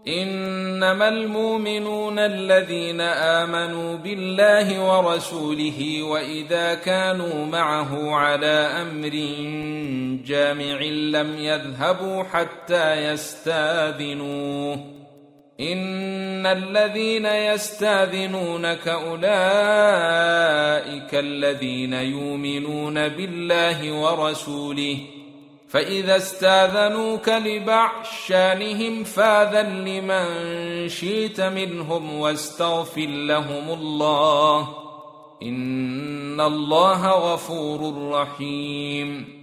إنما المؤمنون الذين آمنوا بالله ورسوله وإذا كانوا معه على أمر جامع لم يذهبوا حتى يستاذنوه إن الذين يستاذنونك أولئك الذين يؤمنون بالله ورسوله فإذا استاذنوك لبعض شأنهم فأذن لمن شئت منهم واستغفر لهم الله إن الله غفور رحيم